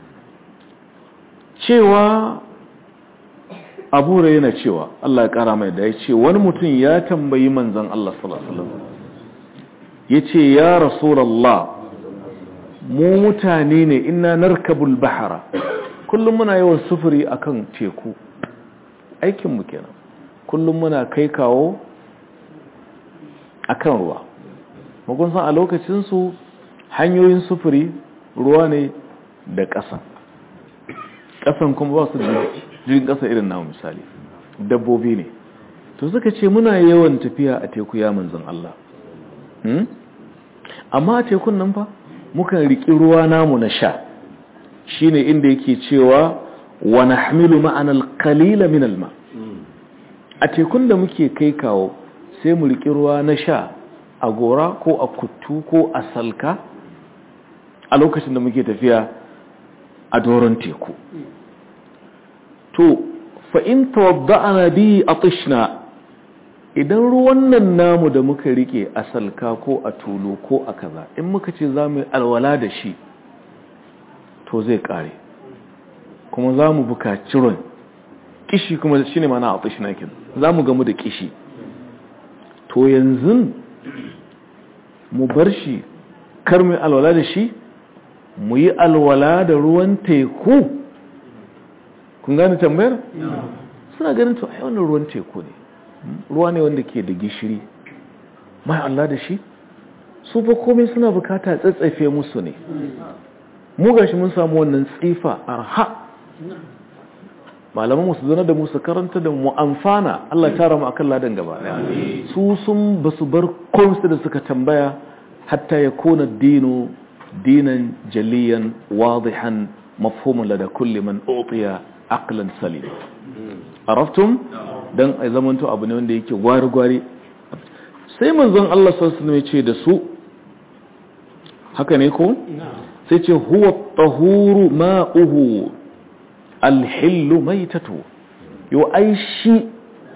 cewa Abu Hurairah yana cewa Allah ya kara mai da ya ce wani mutum ya tambayi manzon Allah sallallahu alaihi wasallam yace ya rasulullah mu mutane ne inna narkabul bahra kullum muna yawan sufuri akan teku aikin mu kenan kullum muna kai kawo akan ruwa mugun san a lokacin su hanyoyin sufuri ruwa ne da ƙasa ƙasan kuma ba su da jirgin ƙasa irin namu misali dabbobi ne to suka ce muna yawan tafiya a teku ya manzon Allah hmm? amma a tekun nan fa mukan riƙi ruwa namu na sha shine inda yake cewa wa nahmilu ma'ana al-qalila min al-ma a tekun da muke kai kawo sai mu riƙi ruwa na sha a gora ko a kuttu ko a salka a lokacin da muke tafiya a doron teku to fa in tawadda'ana bi atishna idan ruwan nan namu da muka rike a salka ko a tulu ko a kaza in muka ce zamu yi alwala da shi to zai kare kuma zamu bukaci ruwan kishi kuma shine mana atishna kin zamu gamu da kishi to yanzu mu bar shi kar mu alwala da shi mu yi alwala da ruwan teku kun gane tambayar? suna ganin to ai wannan ruwan teku ne ruwa ne wanda ke da gishiri mai Allah da shi su fa komai suna bukata tsatsafe musu ne mu gashi mun samu wannan tsifa arha malaman musu zana da musu karanta da mu amfana Allah ya tara mu akan ladan gaba su sun basu bar komai da suka tambaya hatta yakuna dinu dinan jaliyan wadihan mafhumun lada kulli man utiya aqlan salim araftum dan ai zamanto abu ne wanda yake gwari-gwari sai manzon Allah sallallahu alaihi wasallam ya ce da su haka ne ko sai ce huwa tahuru ma'uhu alhillu maitatu yo ai shi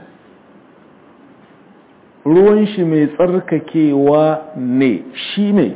ruwan shi mai tsarkakewa ne shi ne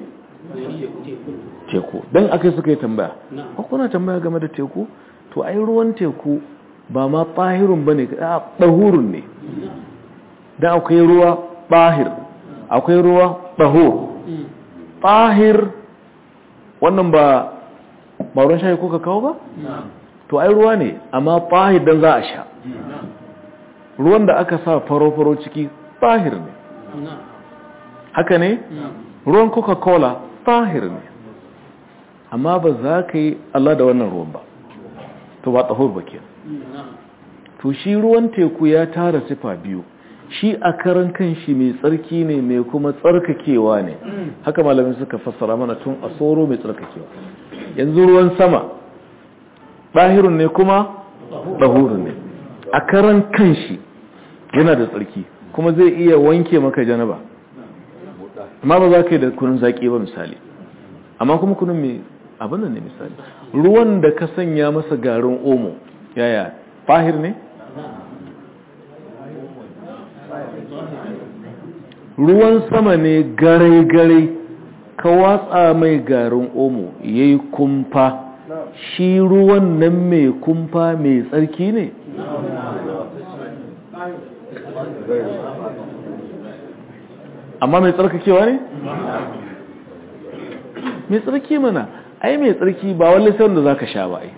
teku dan akai suka yi tambaya ko kuna tambaya game da teku to ai ruwan teku ba ma tahirun bane a tahurun ne dan akwai ruwa tahir akwai ruwa tahur tahir wannan ba ba ruwan shayi ko ka kawo ba to ai ruwa ne amma tahir dan za a sha ruwan da aka sa faro-faro ciki tahir ne haka ne ruwan coca-cola tahir ne amma ba za ka yi Allah da wannan ruwan ba to ba tahur ba ke to shi ruwan teku ya tara sifa biyu shi a karan kanshi mai tsarki ne mai kuma tsarkakewa ne haka malamin suka fassara mana tun a tsoro mai tsarkakewa yanzu ruwan sama ɗahirun ne kuma ɗahurun ne a karan kanshi yana da tsarki kuma zai iya wanke maka janaba amma ba za ka yi da kunun zaƙi ba misali amma kuma kunun mai abin nan ne misali ruwan da ka sanya masa garin omo yaya ɗahir ne ruwan sama ne garai-garai ka watsa mai garin omo ya yi kumfa shi ruwan nan mai kumfa mai tsarki ne amma mai tsarkakewa ne? mai tsarki mana ai mai tsarki ba wani sai wanda za ka sha ba ai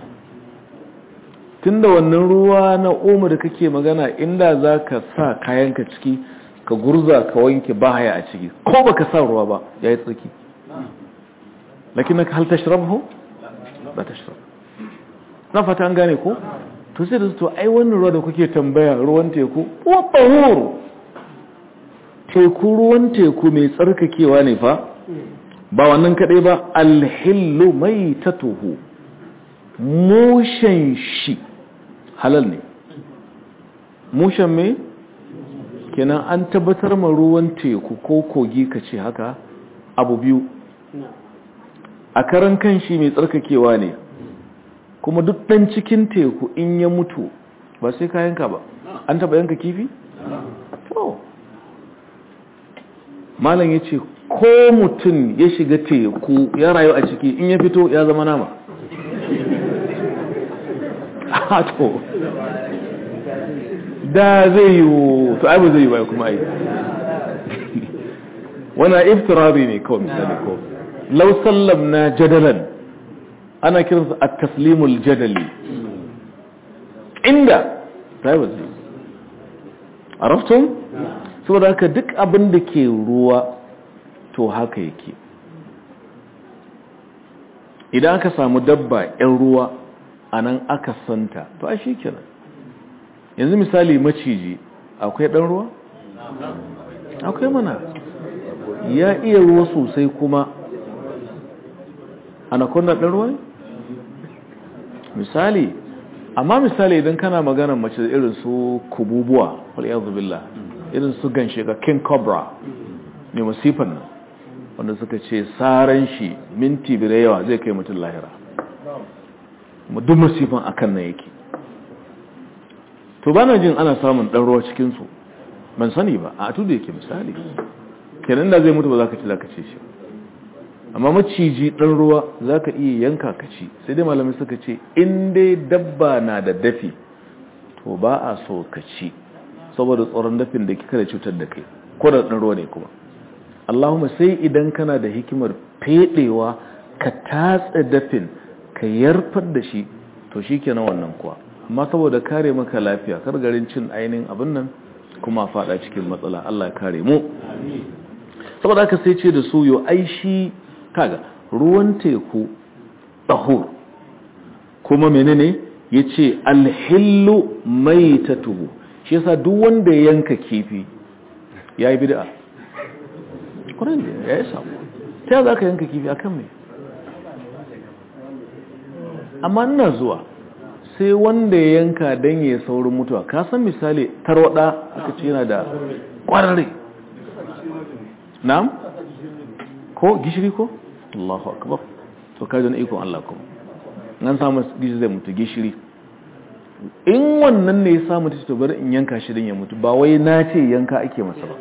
tun da wannan ruwa na omo da kake magana inda za ka sa kayanka ciki ka gurza ka wanke bahaya a ciki ko ba ka sa ruwa ba ya yi tsarki lakin na hal tashrabu ba tashrab na fata an gane ko to sai da to ai wannan ruwa da kuke tambaya ruwan teku wa tahur teku ruwan teku mai tsarkakewa ne fa ba wannan kadai ba alhillu maitatuhu mushen shi halal ne mushen me kenan an tabbatar ma ruwan teku ko kogi kace haka abu biyu a karan kan shi mai tsarkakewa ne kuma duk dan cikin teku in ya mutu ba sai ka yanka ba an taba yanka kifi to malam yace ko mutum ya shiga teku ya rayu a ciki in ya fito ya zama nama a to da zai yi to ai ba zai yi ba kuma ai wana iftirabi ne kawai misali ko law sallamna jadalan ana kiransa at-taslimul jadali inda sai ba zai araftum saboda haka duk abin da ke ruwa to haka yake idan aka samu dabba yan ruwa anan aka santa to ai shikenan yanzu misali maciji akwai dan ruwa akwai mana ya iya ruwa sosai kuma anaconda dan ruwa ne misali amma misali idan kana magana mace irin su kububuwa wal iyad billah irin su ganshe ga king cobra ne masifan nan wanda suka ce saran shi minti bire yawa zai kai mutum lahira mu duk masifan akan nan yake to bana jin ana samun dan ruwa cikin su ban sani ba a tudu yake misali kenan da zai mutu ba za ka ci za ka ce shi amma maciji dan ruwa za ka iya yanka ka ci sai dai malamai suka ce in dai dabba na da dafi to ba a so ka ci saboda tsoron dafin da kika da cutar da kai ko da dan ruwa ne kuma Allahumma sai idan kana da hikimar fedewa ka tatsa dafin ka yarfar da shi to shikenan wannan kuwa amma saboda kare maka lafiya kar garin cin ainihin abin nan kuma fada cikin matsala Allah ya kare mu saboda haka sai ce da su yo ai shi kaga ruwan teku tahur kuma menene yace alhillu maitatuhu shi yasa duk wanda ya yanka kifi yayi bid'a kuran da yayi sabo sai za ka yanka kifi akan me amma ina zuwa sai wanda ya yanka dan ya saurin mutuwa ka san misali tarwada aka ce yana da kwararre na'am ko gishiri ko Allahu akbar to kaje na iko Allah kuma nan samu gishiri zai mutu gishiri in wannan ne ya samu to bari in yanka shi dan ya mutu ba wai na ce yanka ake masa ba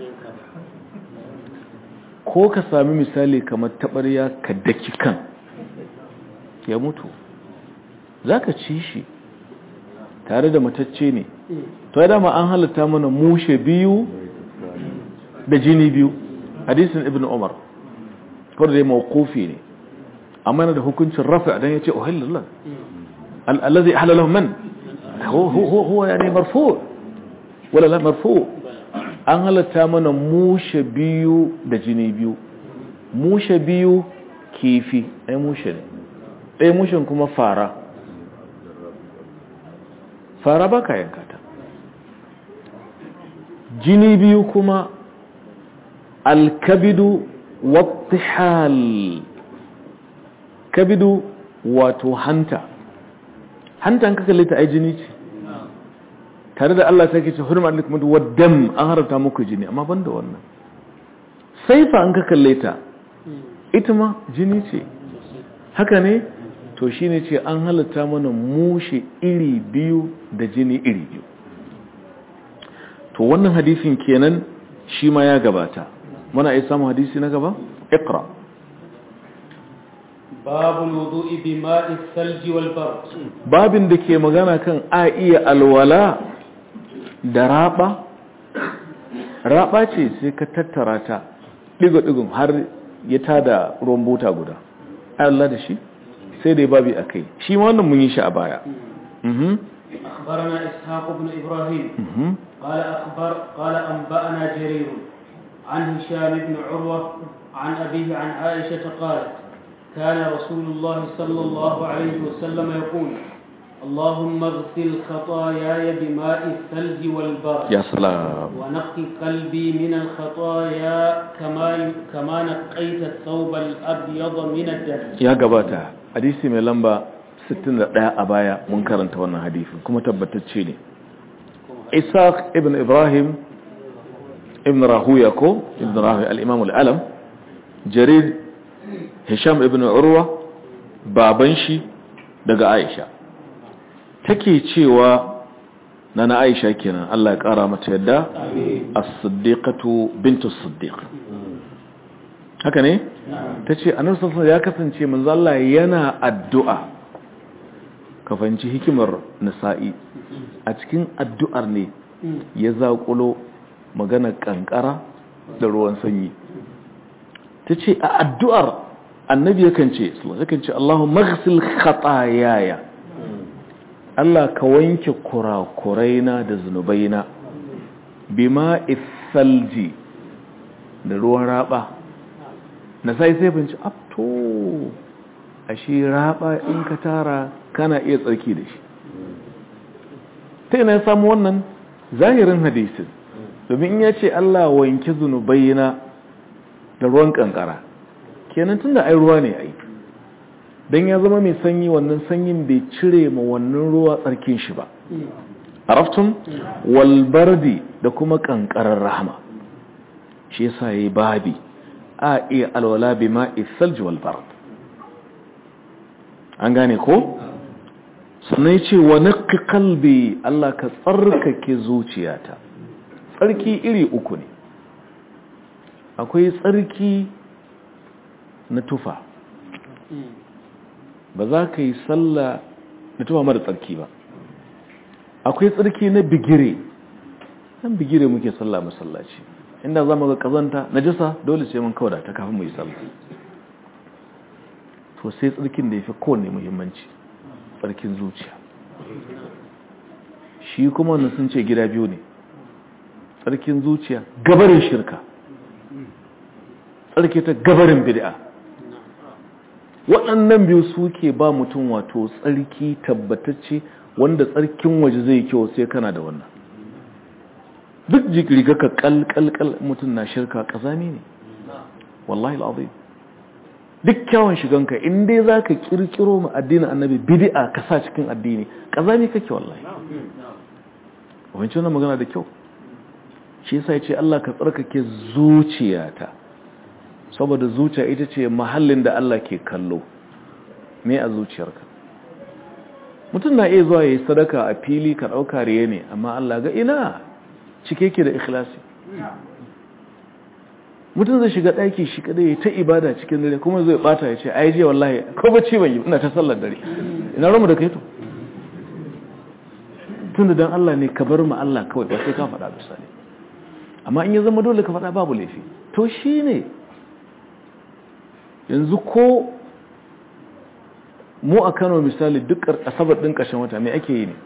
ko ka sami misali kamar tabarya ka daki kan ya mutu zaka ci shi tare da matacce ne to ya dama an halatta mana mushe biyu da jini biyu hadisin ibn umar ko da mawqufi ne amma da hukuncin rafa dan yace uhillallah allazi ahalalahu man huwa huwa huwa yani marfu wala la marfu an halatta mana mushe biyu da jini biyu mushe biyu kifi ai mushe ne ai mushen kuma fara fara baka yankata jini biyu kuma alkabidu wattihal kabidu wato hanta hanta an kalle ta ai jini ce tare da Allah take ce hurma alaikum waddam an harata muku jini amma banda wannan saifa an kalle ta ita ma jini ce haka ne to shine ce an halatta mana mushe iri biyu da jini iri biyu to wannan hadisin kenan shi ma ya gabata muna iya samun hadisi na gaba iqra babul wudu'i bima'i thalji wal bard babin da ke magana kan a iya alwala da raba raba ce sai ka tattara ta digo-digon har ya tada ruwan bota guda Allah da shi sai dai babi akai shi ma wannan mun yi shi a baya mhm أخبرنا إسحاق بن إبراهيم قال أخبر قال أنبأنا جرير عن هشام بن عروة عن أبيه عن عائشة قالت كان رسول الله صلى الله عليه وسلم يقول اللهم اغسل خطاياي بماء الثلج والبرد يا سلام ونقي قلبي من الخطايا كما كما نقيت الثوب الأبيض من الدنس يا جباتا حديثي من لمبا sittin da ɗaya a baya mun karanta wannan hadisin kuma tabbatacce ne Isaac ibn Ibrahim ibn Rahuya ko ibn Rahuya al-Imam al-Alam Jarir Hisham ibn Urwa baban shi daga Aisha take cewa nana Aisha kenan Allah ya kara mata yadda as-siddiqatu bintu as-siddiq haka ne tace annabi sallallahu alaihi wasallam ya kasance manzo Allah yana addu'a ka fahimci hikimar nisa'i a cikin addu'ar ne ya zaƙulo magana ƙanƙara da ruwan sanyi ta ce a addu'ar annabi yakan ce yakan ce Allahu maghsil khatayaya Allah ka wanke kurakuraina da zunubaina bima isalji da ruwan raba na sai sai binci abto ashe raba in ka tara kana iya tsarki da shi ta ina ya samu wannan zahirin hadisin domin in ya ce Allah wanke zunubaina da ruwan kankara kenan tunda ai ruwa ne ai dan ya zama mai sanyi wannan sanyin bai cire ma wannan ruwa tsarkin shi ba araftum wal bardi da kuma kankarar rahama shi yasa yayi babi a iya alwala bima isalj wal bard an gane ko sannan yace wa naqqi qalbi Allah ka tsarkake zuciyata tsarki iri uku ne akwai tsarki na tufa ba za ka yi sallah da tufa mara tsarki ba akwai tsarki na bigire nan bigire muke sallah masallaci inda za mu ga kazanta najasa dole sai mun kauda ta kafin mu yi sallah to sai tsarkin da ya fi kowane muhimmanci tsarkin zuciya shi kuma wannan sun ce gida biyu ne tsarkin zuciya gabarin shirka tsarki ta gabarin bid'a waɗannan biyu suke ba mutum wato tsarki tabbatacce wanda tsarkin waje zai kyau sai kana da wannan duk riga ka kalkalkal mutum na shirka kazami ne wallahi al'azim duk kyawun shiganka in dai za ka kirkiro ma addinin annabi bid'a ka sa cikin addini kazami kake wallahi wancan wannan magana da kyau shi yasa yace Allah ka tsarkake zuciyata saboda zuciya ita ce mahallin da Allah ke kallo me a zuciyarka mutum na iya zuwa yayi sadaka a fili ka dauka riye ne amma Allah ga ina cike yake da ikhlasi mutum zai shiga daki shi kadai ta ibada cikin dare kuma zai bata ya ce ai je wallahi ko bacci ban yi ina ta sallar dare ina romu da kai to tunda dan Allah ne ka bar mu Allah kawai ba sai ka faɗa misali amma in ya zama dole ka faɗa babu laifi to shine yanzu ko mu a Kano misali duk asabar din ƙarshen wata me ake yi ne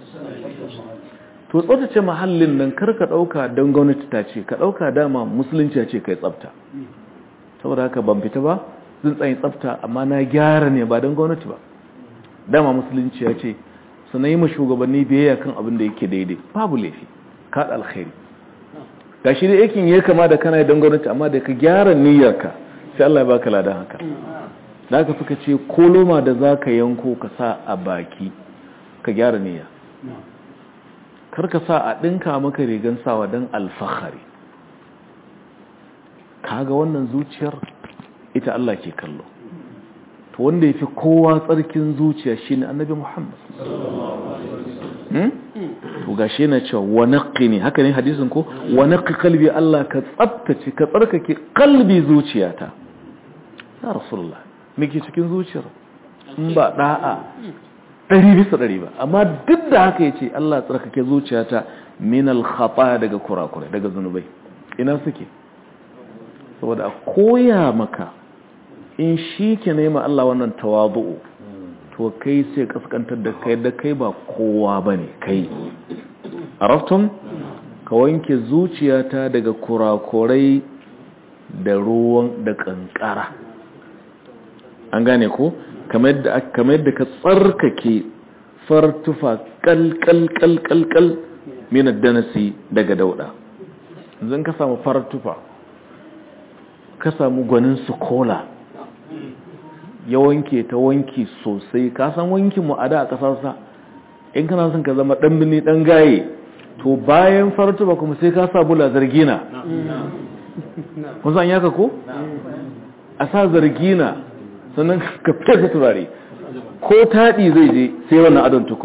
to tsaftace mahallin nan karka dauka don gwamnati ta ce ka dauka dama musulunci ya ce kai tsafta saboda haka ban fita ba zan tsayin tsafta amma na gyara ne ba don gwamnati ba dama musulunci ya ce su na yi ma shugabanni biyayya kan abin da yake daidai babu laifi ka da alkhairi ga shi da yakin ya kama da kana don gwamnati amma da ka gyara niyyarka sai Allah ya baka ladan haka da haka suka ce koloma da za ka yanko ka sa a baki ka gyara niyya karka sa a ɗinka maka rigan sawa don alfahari kaga wannan zuciyar ita Allah ke kallo to wanda ya fi kowa tsarkin zuciya shi ne annabi Muhammad to ga shi na cewa wa naqqi ne haka ne hadisin ko wa naqqi qalbi Allah ka tsabtace ka tsarkake qalbi zuciyata ya rasulullah miki cikin zuciyar in ba da'a ɗari bisa ɗari ba amma duk da haka ya ce Allah tsarkake zuciyata min al-khata daga kurakurai daga zunubai ina suke saboda a koya maka in shi ke nema Allah wannan tawadu'u to kai sai kaskantar da kai da kai ba kowa bane kai araftum ka wanke zuciyata daga kurakurai da ruwan da kankara an gane ko kamar yadda kamar yadda ka tsarkake fartufa kal kal kal kal kal min ad-danasi daga dauda zan ka samu fartufa ka samu gwanin su kola ya wanke ta wanki sosai ka san wankin mu a da a kasarsa in kana son ka zama dan bini dan gaye to bayan fartufa kuma sai ka sa bula zargina kun san yaka ko a sa zargina sannan ka fita turare ko taɗi zai je sai wannan adon tukur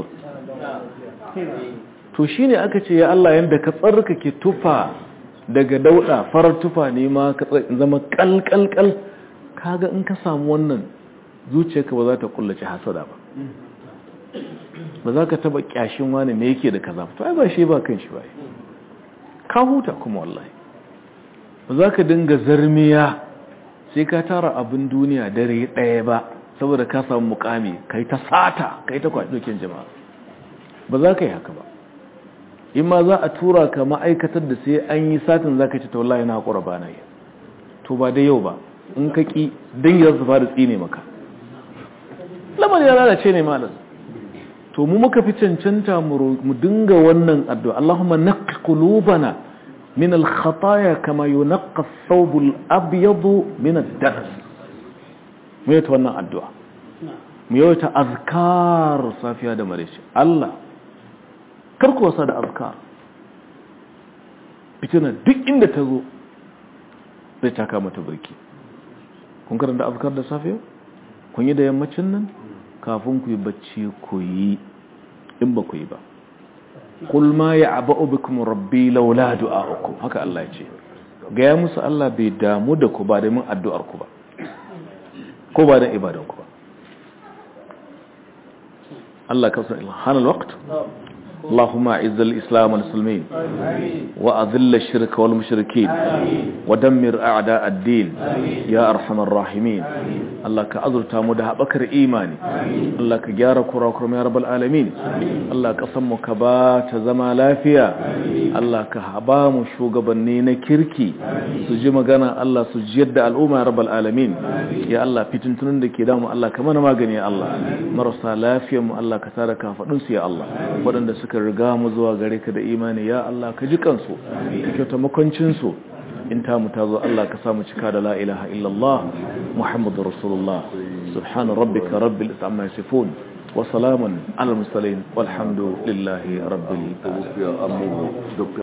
to shine aka ce ya Allah yanda ka tsarkake tufa daga dauda farar tufa ne ma ka zama kalkalkal kaga in ka samu wannan zuciyarka ba za ta kullace hasada ba ba za ka taba kyashin wani me yake da kaza to ai ba shi ba kan shi ba ka huta kuma wallahi ba za ka dinga zarmiya sai ka tara abin duniya dare ɗaya ba saboda ka samu mukami kai ta sata kai ta kwaɗokin jama'a ba za ka yi haka ba in ma za a tura ka ma'aikatar da sai an yi satin za ka ci ta wallahi na haƙura ba na yi to ba da yau ba in ka ƙi dangi za su fara tsine maka lamar ya lalace ne malam to mu muka fi cancanta mu dinga wannan addu'a Allahumma naqi qulubana min al-khataya kama yunqqa ath-thawb al-abyad min ad-danas mu yi ta wannan addu'a mu yi ta azkar safiya da maraice Allah karku wasa da azkar fitina duk inda ta zo zai taka mata birki kun karanta azkar da safiya kun yi da yammacin nan kafin ku yi bacci ku yi in ba ku yi ba qul ma ya'ba'u bikum rabbi laula du'a'ukum haka Allah ya ce ga ya musu Allah bai damu da ku ba da mun addu'ar ku ba ko ba da ibadan ku ba Allah ka san ilhanal waqt اللهم اعز الإسلام والمسلمين وأذل الشرك والمشركين ودمر أعداء الدين يا أرحم الراحمين الله كأذر تامدها بكر إيماني الله كجار كراكرم يا رب العالمين الله كصمك بات زما لافيا الله كهبام شوغبنين كيركي سجي مغانا الله سجد الأمة يا رب العالمين يا الله فتنتنن دكي دام الله كمان ماغني يا الله مرسى لافيا الله كتارك فدنس يا الله ودن suka riga mu zuwa gare ka da imani ya Allah ka ji kansu ka kyauta makwancin su in ta mu tazo Allah ka samu cika da la ilaha illallah muhammadur rasulullah subhana rabbika rabbil izzati amma yasifun wa salamun alal mursalin walhamdulillahi rabbil alamin